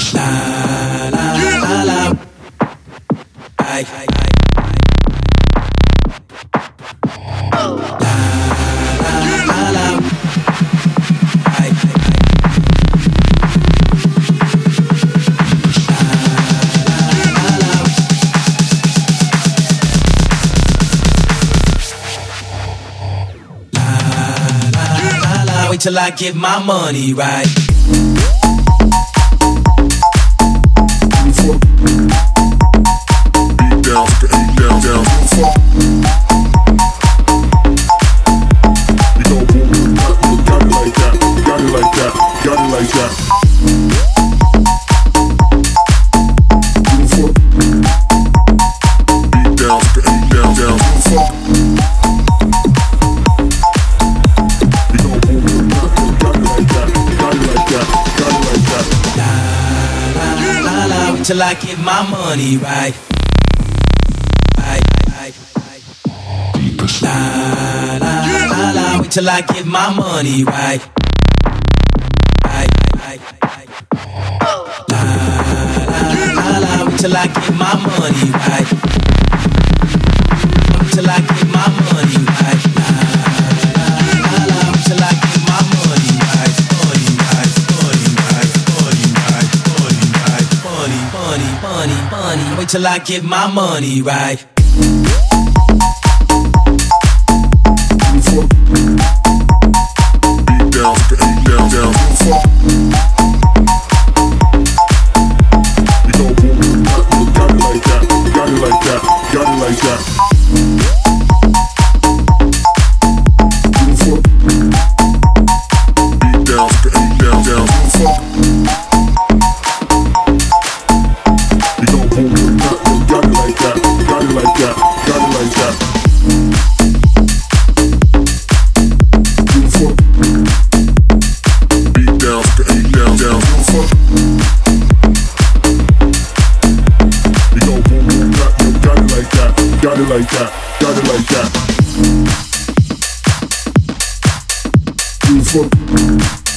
La la la la. Ay, ay, ay. Wait till I get my money right. Till I get my money right. La la la la. Wait till I get my money right. La la la. Wait till I get my money right. Till I get my money right. La la la. Wait till I get my money right. Money right. Money right. Money right. Money right. Money, money, money, money. Wait till I get my money right. Like that, got it like that.